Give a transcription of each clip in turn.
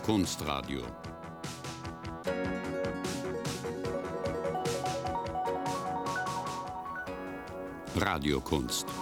Kunstradio. Radiokunst.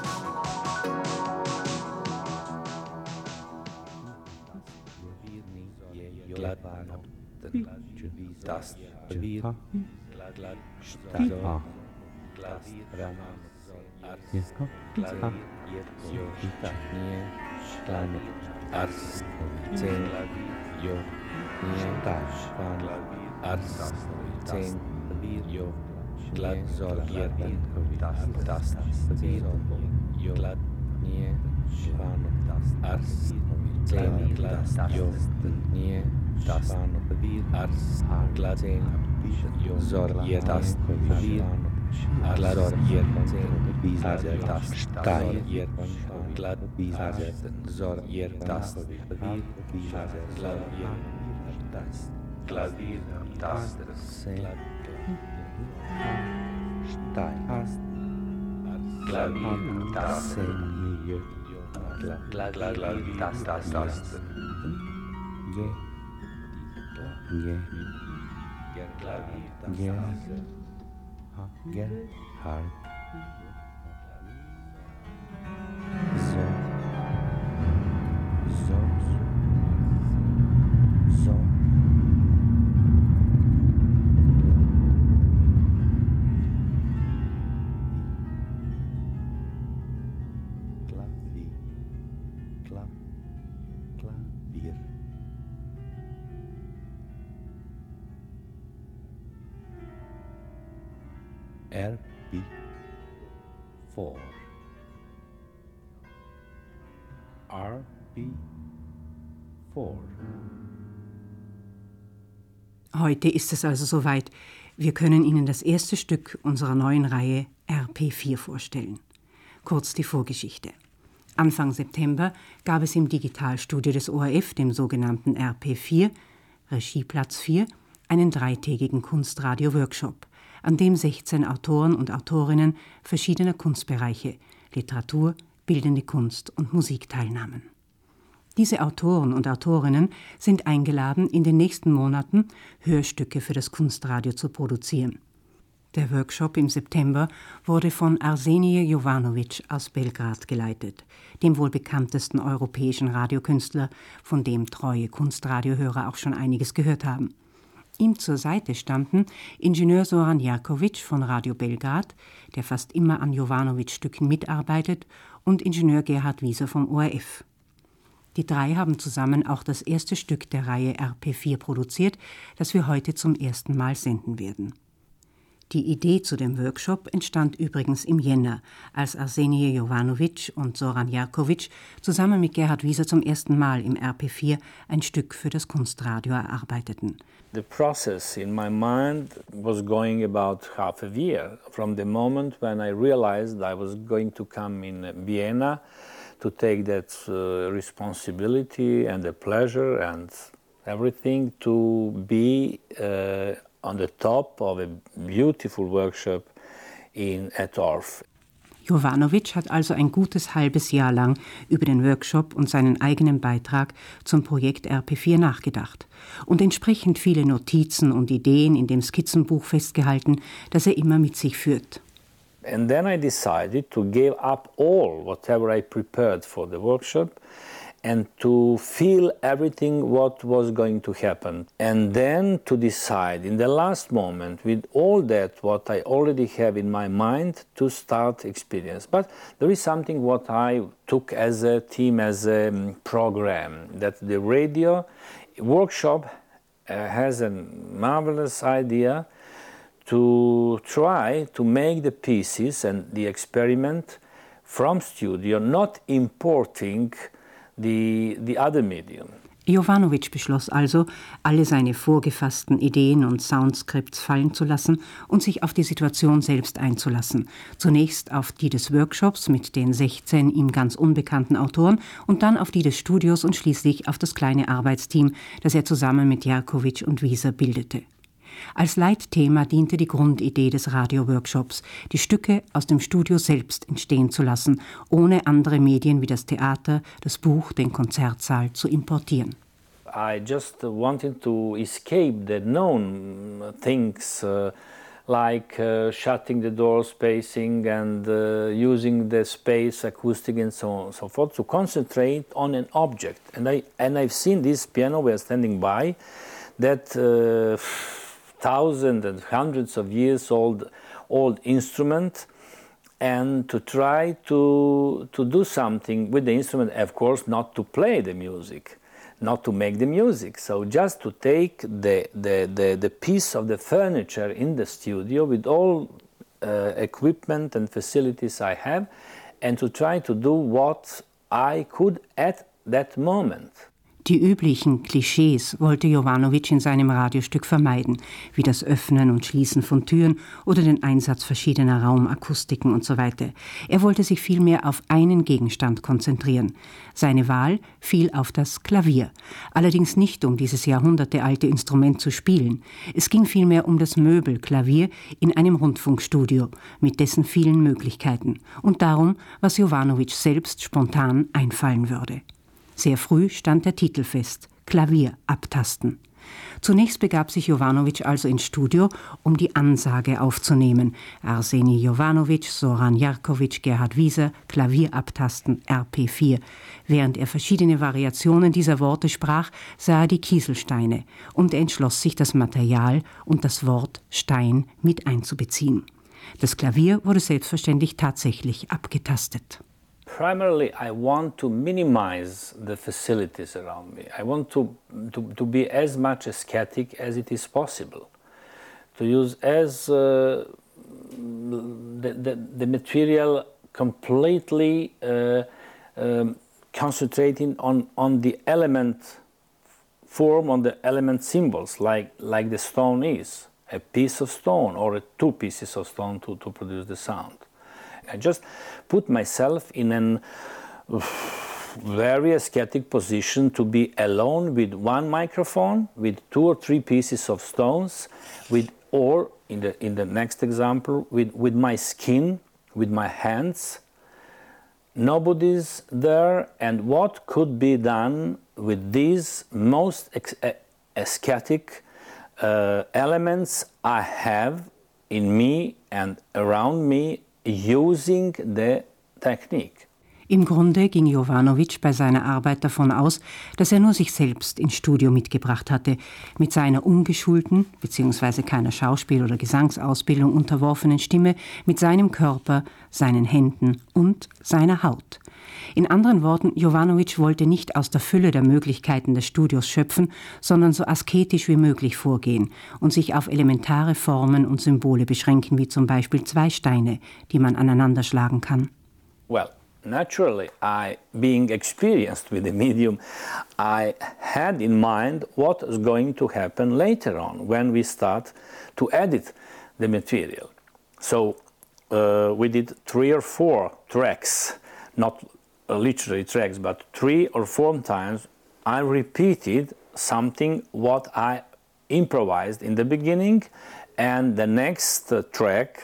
RP4. RP4. Heute ist es also soweit. Wir können Ihnen das erste Stück unserer neuen Reihe RP4 vorstellen. Kurz die Vorgeschichte. Anfang September gab es im Digitalstudio des ORF, dem sogenannten RP4, Regieplatz 4, einen 3-tägigen Kunstradio-Workshop, an dem 16 Autoren und Autorinnen verschiedener Kunstbereiche, Literatur, bildende Kunst und Musik teilnahmen. Diese Autoren und Autorinnen sind eingeladen, in den nächsten Monaten Hörstücke für das Kunstradio zu produzieren. Der Workshop im September wurde von Arsenie Jovanovic aus Belgrad geleitet, dem wohl bekanntesten europäischen Radiokünstler, von dem treue Kunstradiohörer auch schon einiges gehört haben. Ihm zur Seite standen Ingenieur Zoran Jerkovic von Radio Belgrad, der fast immer an Jovanovic-Stücken mitarbeitet, und Ingenieur Gerhard Wieser vom ORF. Die drei haben zusammen auch das erste Stück der Reihe RP4 produziert, das wir heute zum ersten Mal senden werden. Die Idee zu dem Workshop entstand übrigens im Jänner, als Arsenie Jovanovic und Zoran Jerkovic zusammen mit Gerhard Wieser zum ersten Mal im RP4 ein Stück für das Kunstradio erarbeiteten. The process in my mind was going about half a year, from the moment when I realized I was going to come in Vienna to take that responsibility and the pleasure and everything to be on the top of a beautiful workshop at Orff. Jovanovic hat also ein gutes halbes Jahr lang über den Workshop und seinen eigenen Beitrag zum Projekt RP4 nachgedacht und entsprechend viele Notizen und Ideen in dem Skizzenbuch festgehalten, das er immer mit sich führt. And then I decided to give up all whatever I prepared for the workshop and to feel everything what was going to happen. And then to decide in the last moment with all that what I already have in my mind to start experience. But there is something what I took as a team, as a program, that the radio workshop has a marvelous idea to try to make the pieces and the experiment from studio, not importing the other medium. Jovanovic beschloss also, alle seine vorgefassten Ideen und Soundscripts fallen zu lassen und sich auf die Situation selbst einzulassen. Zunächst auf die des Workshops mit den 16 ihm ganz unbekannten Autoren und dann auf die des Studios und schließlich auf das kleine Arbeitsteam, das er zusammen mit Jerkovic und Wieser bildete. Als Leitthema diente die Grundidee des Radio-Workshops, die Stücke aus dem Studio selbst entstehen zu lassen, ohne andere Medien wie das Theater, das Buch, den Konzertsaal zu importieren. I just wanted to escape the known things like shutting the door, spacing, and using the space, acoustic, and so on and so forth, to concentrate on an object. And I've seen this piano we are standing by, that thousands and hundreds of years old instrument, and to try to do something with the instrument, of course, not to play the music, not to make the music. So just to take the piece of the furniture in the studio with all equipment and facilities I have, and to try to do what I could at that moment. Die üblichen Klischees wollte Jovanovic in seinem Radiostück vermeiden, wie das Öffnen und Schließen von Türen oder den Einsatz verschiedener Raumakustiken usw. Er wollte sich vielmehr auf einen Gegenstand konzentrieren. Seine Wahl fiel auf das Klavier. Allerdings nicht, um dieses jahrhundertealte Instrument zu spielen. Es ging vielmehr um das Möbel Klavier in einem Rundfunkstudio mit dessen vielen Möglichkeiten und darum, was Jovanovic selbst spontan einfallen würde. Sehr früh stand der Titel fest: Klavier abtasten. Zunächst begab sich Jovanovic also ins Studio, um die Ansage aufzunehmen. Arseni Jovanovic, Zoran Jerkovic, Gerhard Wieser, Klavier abtasten, RP4. Während er verschiedene Variationen dieser Worte sprach, sah er die Kieselsteine und er entschloss sich, das Material und das Wort Stein mit einzubeziehen. Das Klavier wurde selbstverständlich tatsächlich abgetastet. Primarily, I want to minimize the facilities around me. I want to be as much aesthetic as it is possible. To use as the material completely concentrating on the element form, on the element symbols, like the stone is. A piece of stone or two pieces of stone to produce the sound. I just put myself in a very aesthetic position to be alone with one microphone, with two or three pieces of stones, or in the next example, with my skin, with my hands. Nobody's there, and what could be done with these most aesthetic elements I have in me and around me, using the technique. Im Grunde ging Jovanovic bei seiner Arbeit davon aus, dass er nur sich selbst ins Studio mitgebracht hatte, mit seiner ungeschulten bzw. keiner Schauspiel- oder Gesangsausbildung unterworfenen Stimme, mit seinem Körper, seinen Händen und seiner Haut. In anderen Worten, Jovanovic wollte nicht aus der Fülle der Möglichkeiten des Studios schöpfen, sondern so asketisch wie möglich vorgehen und sich auf elementare Formen und Symbole beschränken, wie zum Beispiel zwei Steine, die man aneinander schlagen kann. Well, naturally, being experienced with the medium, I had in mind what is going to happen later on when we start to edit the material. So we did 3 or 4 tracks, not literary tracks, but 3 or 4 times I repeated something what I improvised in the beginning, and the next track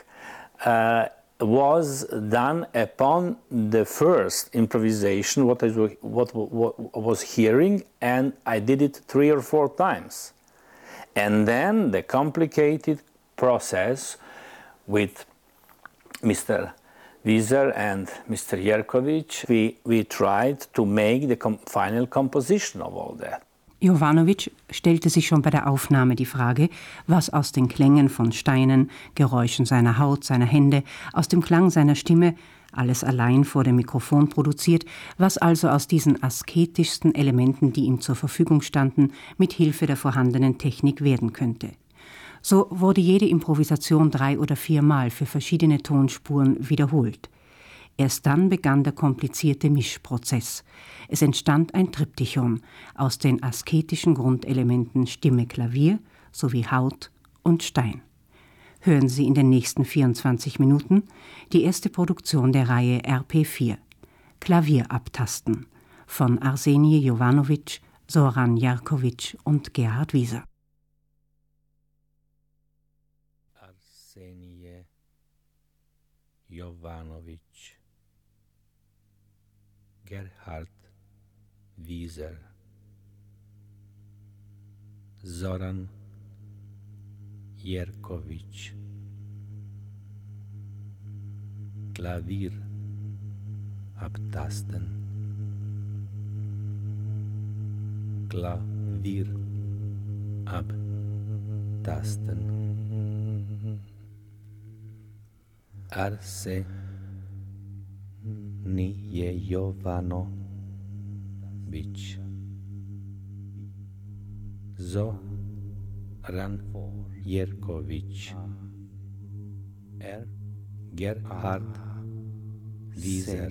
was done upon the first improvisation what I was hearing, and I did it 3 or 4 times. And then the complicated process with Mr. Wieser and Mr. Jerkovic, we tried to make the final composition of all that. Jovanovic stellte sich schon bei der Aufnahme die Frage, was aus den Klängen von Steinen, Geräuschen seiner Haut, seiner Hände, aus dem Klang seiner Stimme, alles allein vor dem Mikrofon produziert, was also aus diesen asketischsten Elementen, die ihm zur Verfügung standen, mit Hilfe der vorhandenen Technik werden könnte. So wurde jede Improvisation 3 oder 4 Mal für verschiedene Tonspuren wiederholt. Erst dann begann der komplizierte Mischprozess. Es entstand ein Triptychon aus den asketischen Grundelementen Stimme, Klavier sowie Haut und Stein. Hören Sie in den nächsten 24 Minuten die erste Produktion der Reihe RP4, Klavier abtasten, von Arseni Jovanovic, Zoran Jerkovic und Gerhard Wieser. Arseni Jovanovic, Gerhard Wieser, Zoran Jerković. Klavier abtasten. Klavier abtasten. Arsenije Jovanović. Zoran Jerković. Gerhard Wieser.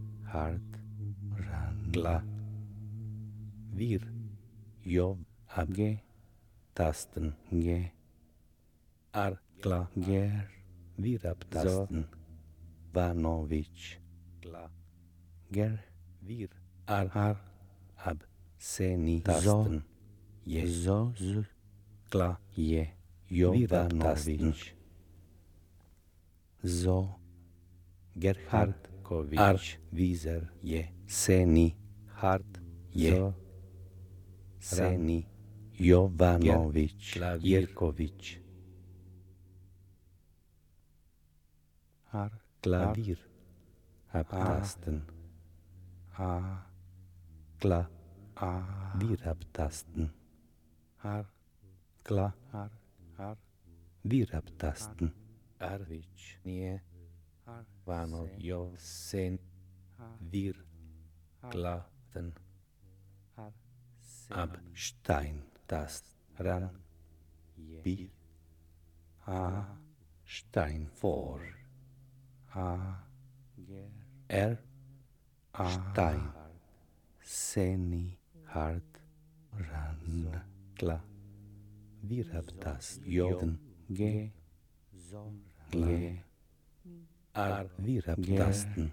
Klavier abtasten. Klavier abtasten. Vanović. Klavier abseni tasten. Jovanović. Gerhard Wieser je Seni Hard je Seni Jovanović Jerković. Klavier abtasten. Klavier abtasten. Klavier abtasten. Arvić nije Vanov Josen Vir Klaten Abstein Tast Ran Bi Stein vor Stein Seni Hard Ran Kla Virabtast Joden G Virabtasten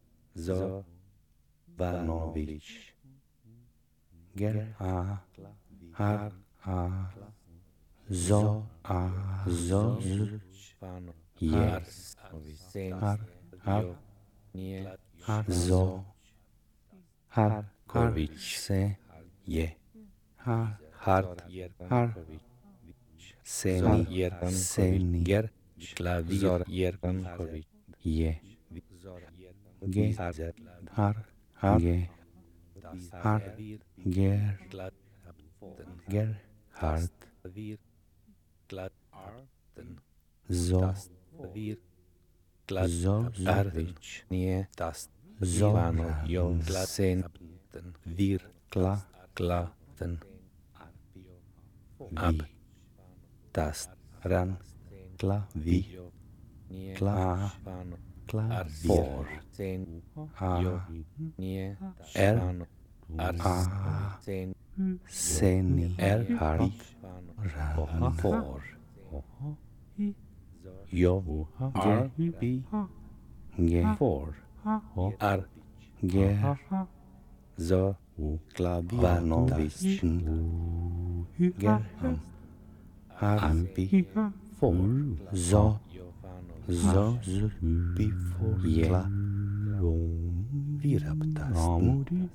Vanović Harković se je Hard Seni Klavier Jerković je Gerhard Arvić nije Zovanov Josen Vir Klaten Ab Tast Ran Klavi Klavor Seni Erhard Ranfor Gefor Klavanović Gerham Harbi Before Virabtasten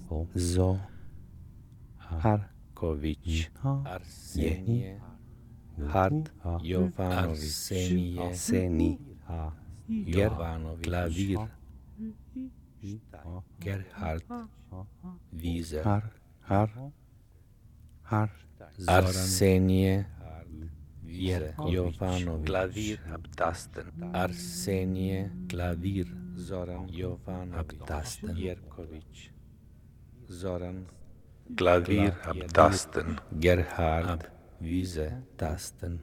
Harković je Hard Jovanović Seni Jovanović Klavier Gerhard Wieser Arsenije Jovanović Klavier abtasten Arsenije Klavier Zoran Jovanović abtasten Jerković Zoran Klavier abtasten Gerhard Wieser tasten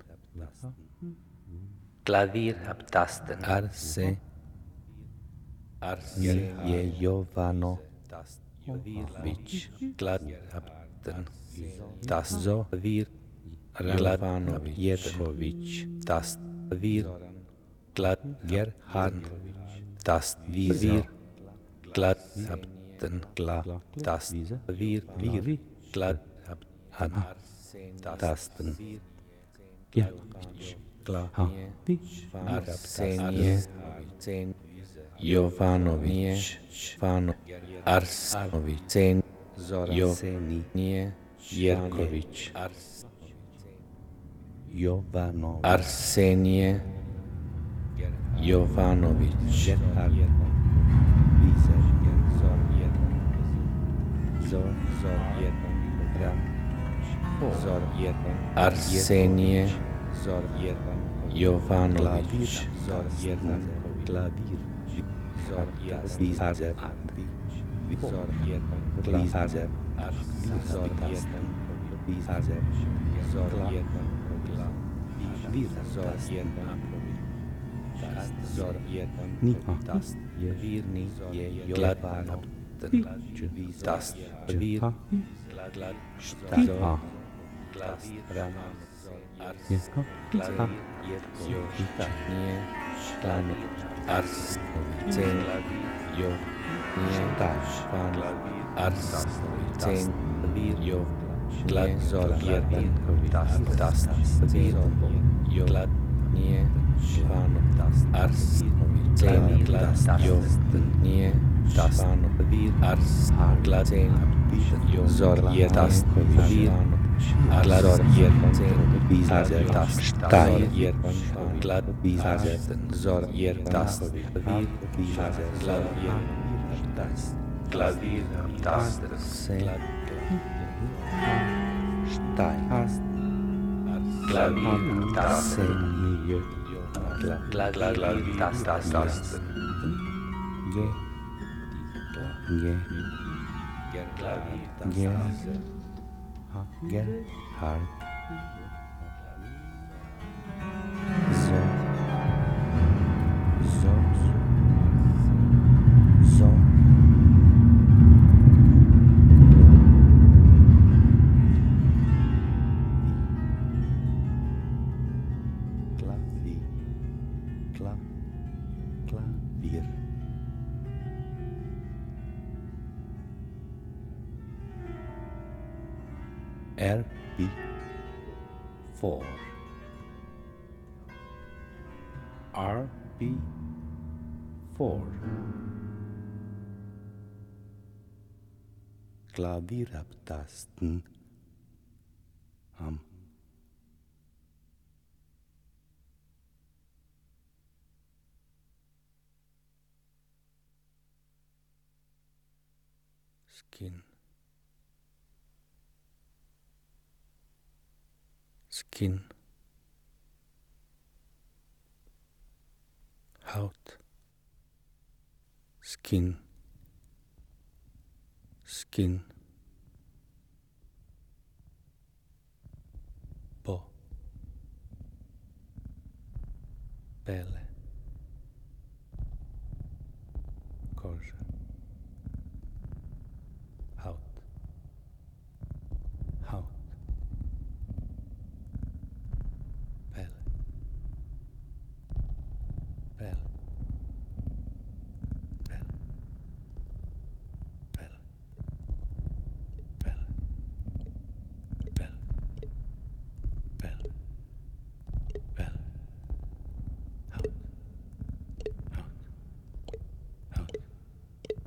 Klavier abtasten Arsenije Jovanović Klavier abtasten Klavier Radvanović Jerković Tastvir Gerhard Tastvir Gladabten Tastvir Gladabten Tasten Arsenije Jovanović Arsenović Jovanović Jerković Jovanov, Arsenie Jovanovič, Gerhard, Wieser, Zor, Arsenie Jovanovič, Klavier, Wieser, Gerhard, Klavier. RP4, RP4, Klavierabtasten am Skin, Skin, Haut, Skin, Skin, Po, Pelle, Koża, Haut, Haut, Pelle, Pelle, Pelle, Pelle, Pelle, Pelle, Pelle, Pelle, Haut, Haut, Haut,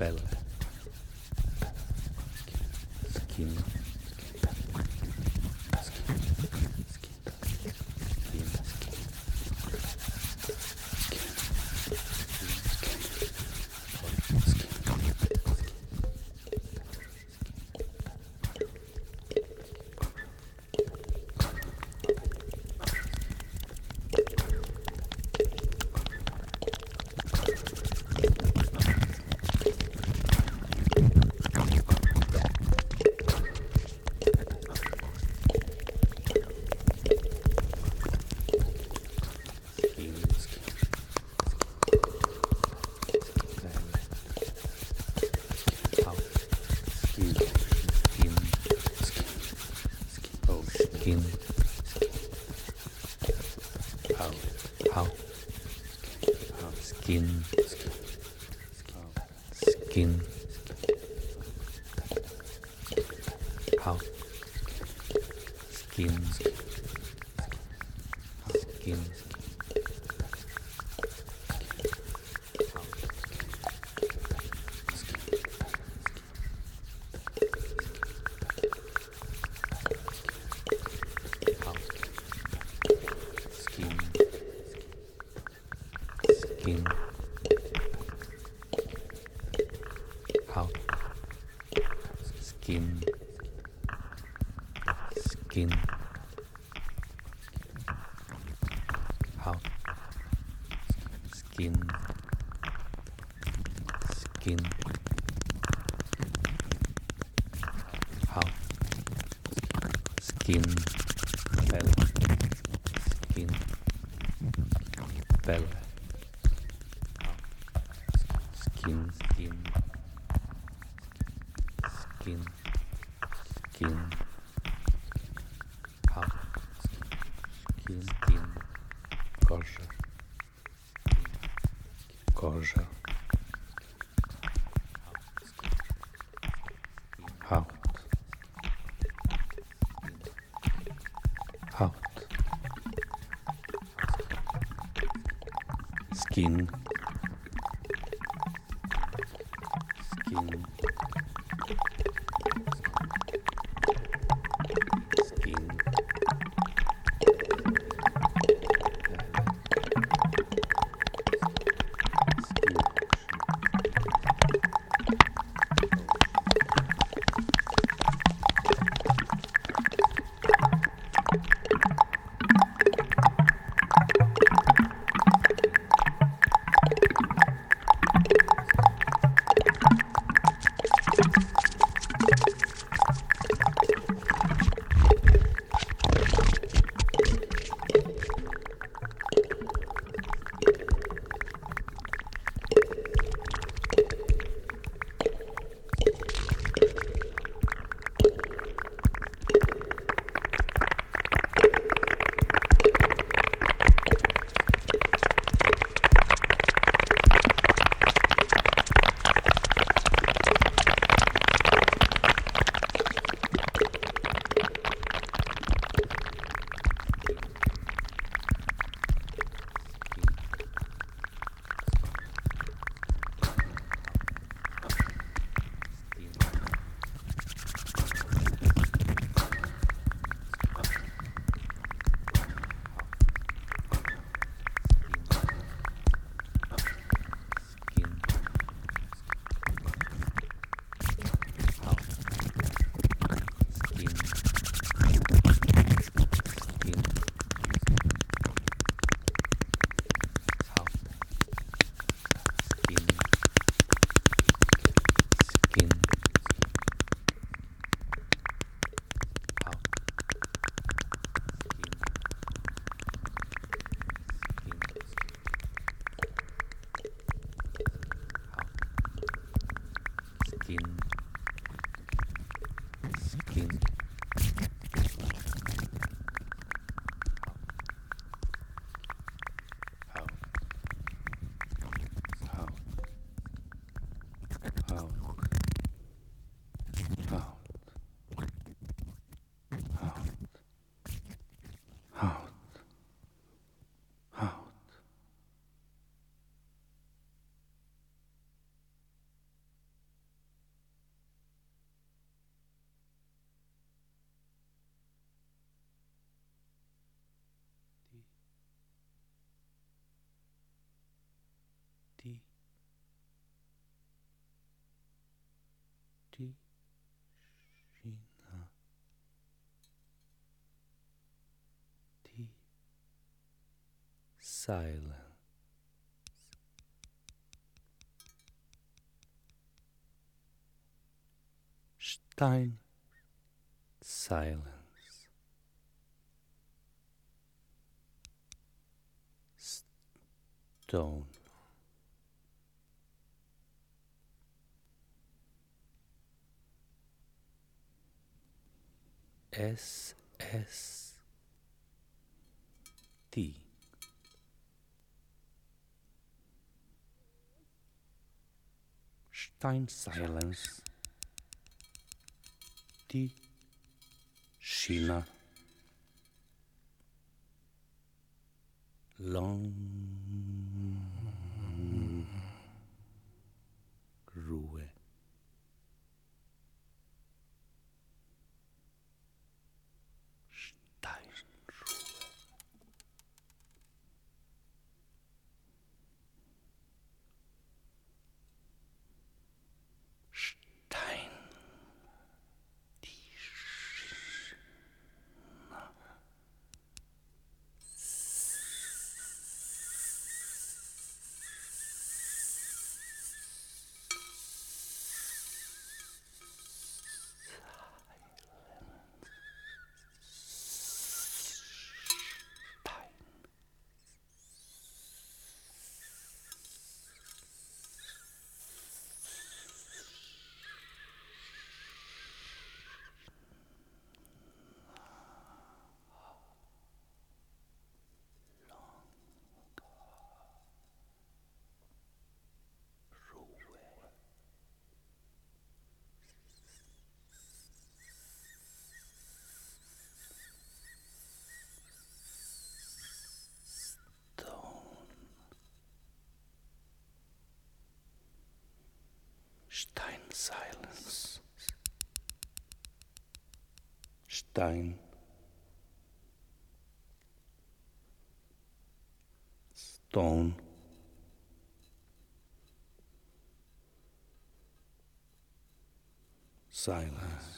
pelle, skin, skin, out, skin, skin, out, skin, skin, skin, out, skin, skin, out, skin, skin, out, skin, pelle, skin, pelle, skin, skin, skin, skin, out, skin, skin, кожа, кожа, out, out, skin, skin, skin, silence. Stein, silence. Stone. S T. Stein, silence. Tischina. Long Ruhe. Steinruhe. Stein. Stein, silence. Stein. Stone. Silence.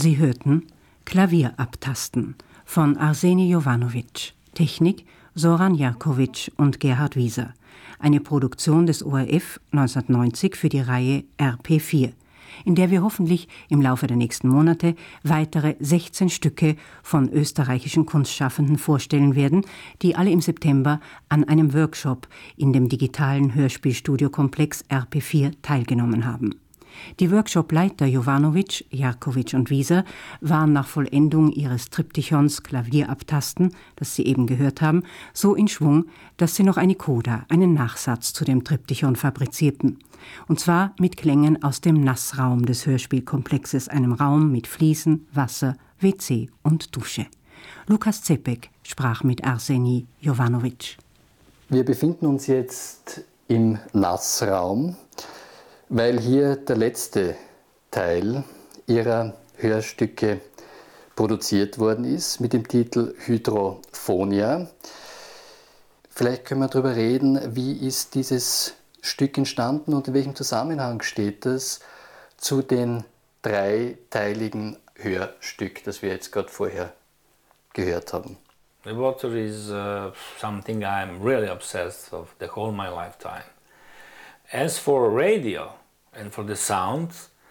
Sie hörten Klavier abtasten von Arseni Jovanovic, Technik Soran Jerkovic und Gerhard Wieser. Eine Produktion des ORF 1990 für die Reihe RP4, in der wir hoffentlich im Laufe der nächsten Monate weitere 16 Stücke von österreichischen Kunstschaffenden vorstellen werden, die alle im September an einem Workshop in dem digitalen Hörspielstudiokomplex RP4 teilgenommen haben. Die Workshop-Leiter Jovanovic, Jerkovic und Wieser waren nach Vollendung ihres Triptychons Klavier abtasten, das Sie eben gehört haben, so in Schwung, dass sie noch eine Coda, einen Nachsatz zu dem Triptychon fabrizierten. Und zwar mit Klängen aus dem Nassraum des Hörspielkomplexes, einem Raum mit Fliesen, Wasser, WC und Dusche. Lukas Zepek sprach mit Arseni Jovanovic. Wir befinden uns jetzt im Nassraum, weil hier der letzte Teil ihrer Hörstücke produziert worden ist mit dem Titel Hydrophonia. Vielleicht können wir darüber reden, wie ist dieses Stück entstanden und in welchem Zusammenhang steht es zu den dreiteiligen Hörstück, das wir jetzt gerade vorher gehört haben. The water is something I'm really obsessed of the whole my lifetime. As for radio and for the sound,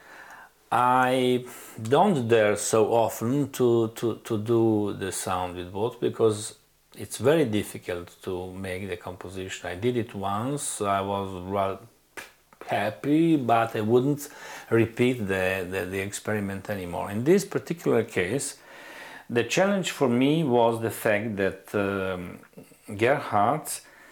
I don't dare so often to do the sound with water because it's very difficult to make the composition. I did it once, I was rather happy, but I wouldn't repeat the experiment anymore. In this particular case, the challenge for me was the fact that Gerhard,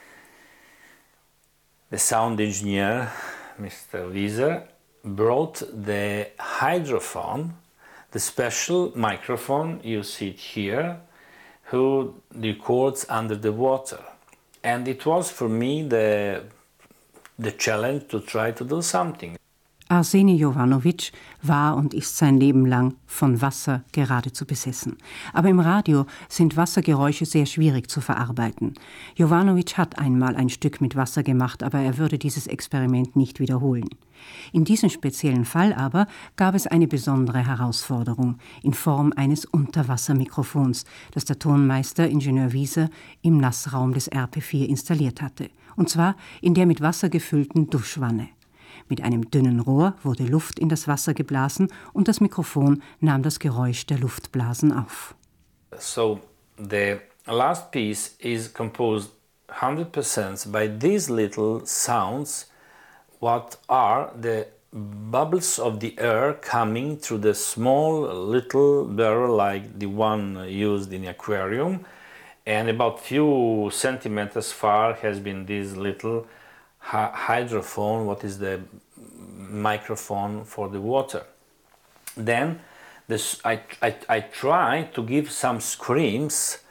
the sound engineer, Mr. Wieser, brought the hydrophone, the special microphone you see it here, who records under the water. And it was for me the challenge to try to do something. Arseni Jovanovic war und ist sein Leben lang von Wasser geradezu besessen. Aber im Radio sind Wassergeräusche sehr schwierig zu verarbeiten. Jovanovic hat einmal ein Stück mit Wasser gemacht, aber er würde dieses Experiment nicht wiederholen. In diesem speziellen Fall aber gab es eine besondere Herausforderung in Form eines Unterwassermikrofons, das der Tonmeister Ingenieur Wieser im Nassraum des RP4 installiert hatte. Und zwar in der mit Wasser gefüllten Duschwanne. Mit einem dünnen Rohr wurde Luft in das Wasser geblasen und das Mikrofon nahm das Geräusch der Luftblasen auf. So the last piece is composed 100% by these little sounds, what are the bubbles of the air coming through the small little barrel like the one used in the aquarium, and about few centimeters far has been this little hydrophone, what is the microphone for the water. Then I try to give some screams,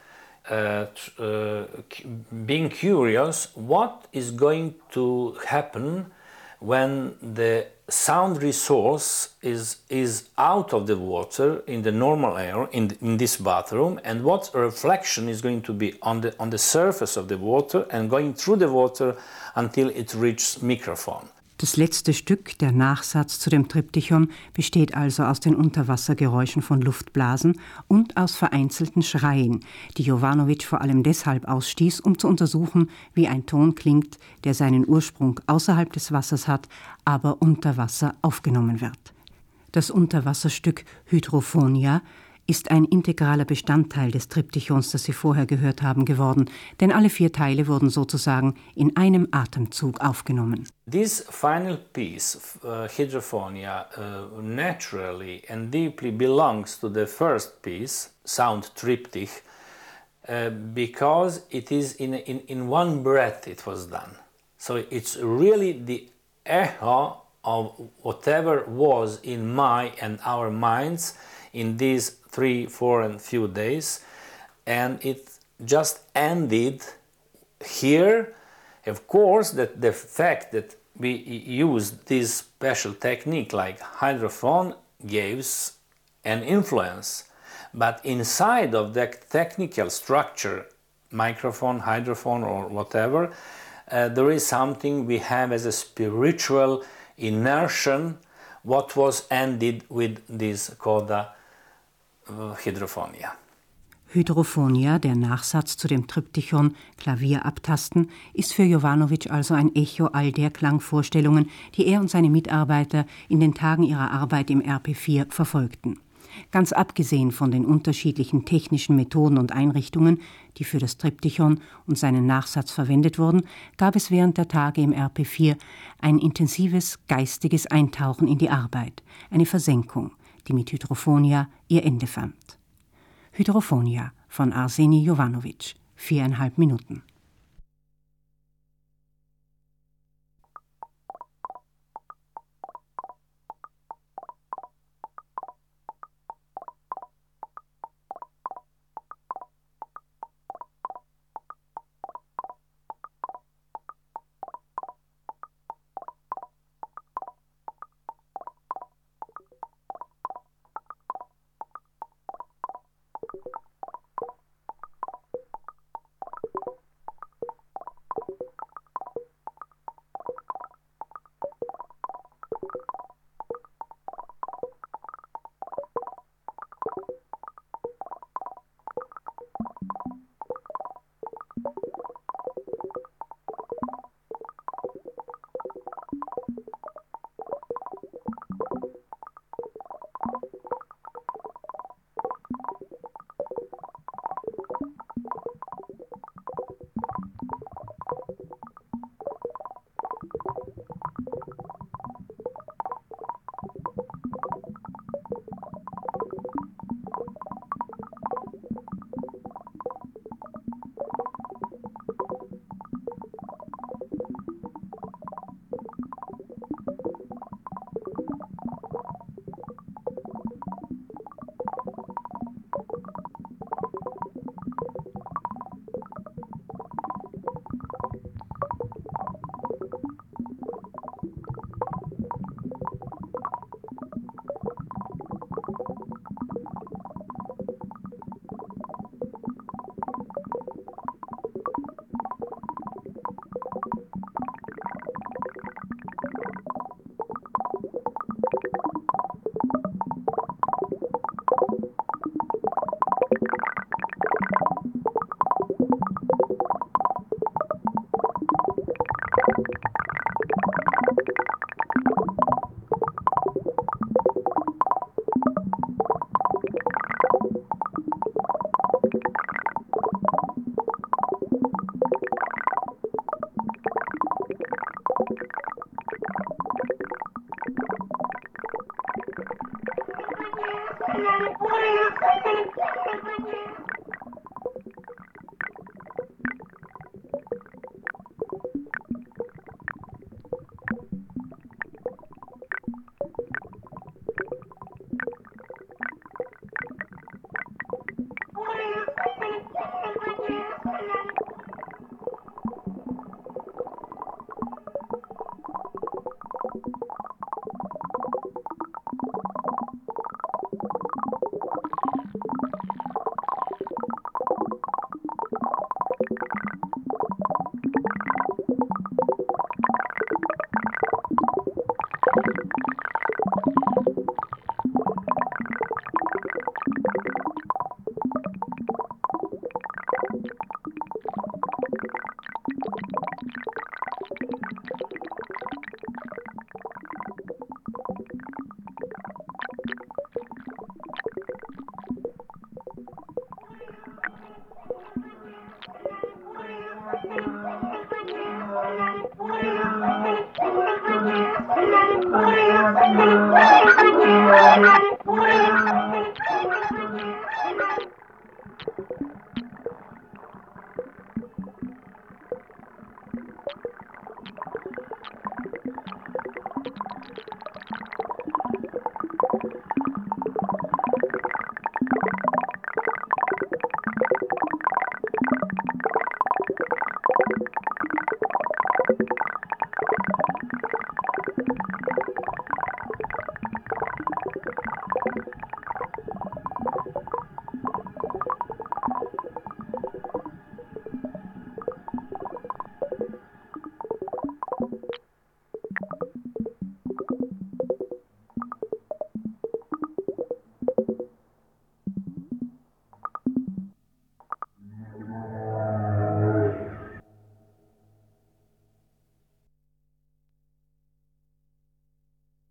being curious what is going to happen when the sound resource is out of the water in the normal air in this bathroom, and what reflection is going to be on the surface of the water and going through the water until it reaches microphone. Das letzte Stück, der Nachsatz zu dem Triptychon, besteht also aus den Unterwassergeräuschen von Luftblasen und aus vereinzelten Schreien, die Jovanovic vor allem deshalb ausstieß, um zu untersuchen, wie ein Ton klingt, der seinen Ursprung außerhalb des Wassers hat, aber unter Wasser aufgenommen wird. Das Unterwasserstück Hydrophonia ist ein integraler Bestandteil des Triptychons, das Sie vorher gehört haben, geworden, denn alle 4 Teile wurden sozusagen in einem Atemzug aufgenommen. This final piece, Hydrophonia, naturally and deeply belongs to the first piece, Sound Triptych, because it is in one breath it was done. So it's really the echo of whatever was in my and our minds in these 3, 4 and few days, and it just ended here. Of course, that the fact that we used this special technique like hydrophone gives an influence, but inside of that technical structure, microphone, hydrophone or whatever, there is something we have as a spiritual inertia, what was ended with this coda Hydrophonia. Hydrophonia, der Nachsatz zu dem Triptychon Klavier abtasten, ist für Jovanovic also ein Echo all der Klangvorstellungen, die er und seine Mitarbeiter in den Tagen ihrer Arbeit im RP4 verfolgten. Ganz abgesehen von den unterschiedlichen technischen Methoden und Einrichtungen, die für das Triptychon und seinen Nachsatz verwendet wurden, gab es während der Tage im RP4 ein intensives geistiges Eintauchen in die Arbeit, eine Versenkung, die mit Hydrophonia ihr Ende fand. Hydrophonia von Arseni Jovanovic, 4,5 Minuten.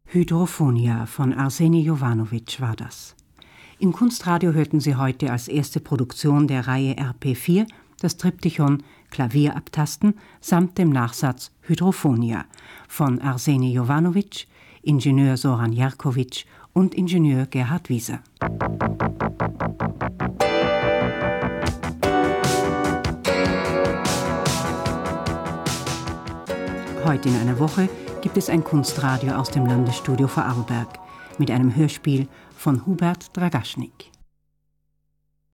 Hydrophonia von Arseni Jovanovic war das. Im Kunstradio hörten Sie heute als erste Produktion der Reihe RP4 das Triptychon Klavier abtasten samt dem Nachsatz Hydrophonia von Arseni Jovanovic, Ingenieur Soran Jerkovic und Ingenieur Gerhard Wieser. Heute in einer Woche gibt es ein Kunstradio aus dem Landesstudio Vorarlberg mit einem Hörspiel von Hubert Dragaschnik.